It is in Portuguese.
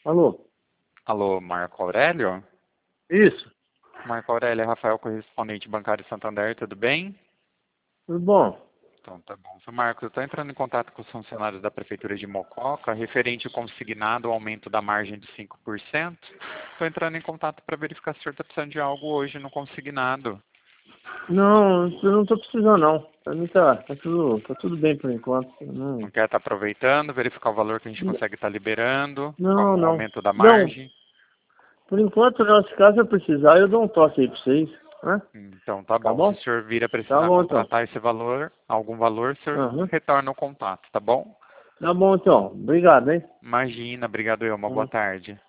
Alô? Alô, Marco Aurélio? Isso, Marco Aurélio, é Rafael, correspondente bancário Santander, tudo bem? tudo bom? Então tá bom. Seu Marcos, eu estou entrando em contato com os funcionários da Prefeitura de Mococa, referente ao consignado, ao aumento da margem de 5%. Estou entrando em contato para verificar se o senhor está precisando de algo hoje no consignado. Não, eu não tô precisando não. Pra mim tá tudo bem por enquanto. Não Não, quer estar aproveitando, verificar o valor que a gente consegue estar liberando, com não, o não. aumento da Não, margem. por enquanto, se caso eu precisar, eu dou um toque aí pra vocês. Né? Então tá Tá bom. Se o bom? senhor vir a Tá precisar bom então. contratar esse valor, algum valor, o senhor Aham. retorna o contato, tá bom? Tá bom então. Obrigado, hein? Imagina, obrigado eu, uma boa Hum. tarde.